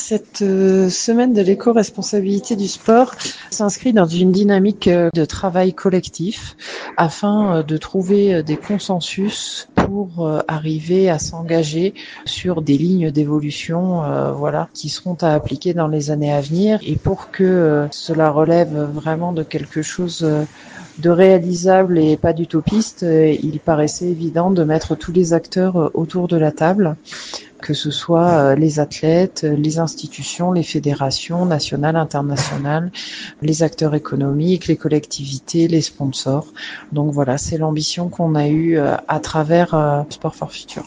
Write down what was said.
Cette semaine de l'éco-responsabilité du sport s'inscrit dans une dynamique de travail collectif afin de trouver des consensus pour arriver à s'engager sur des lignes d'évolution qui seront à appliquer dans les années à venir. Et pour que cela relève vraiment de quelque chose de réalisable et pas d'utopiste, il paraissait évident de mettre tous les acteurs autour de la table, que ce soit les athlètes, les institutions, les fédérations nationales, internationales, les acteurs économiques, les collectivités, les sponsors. Donc voilà, c'est l'ambition qu'on a eue à travers Sport for Future.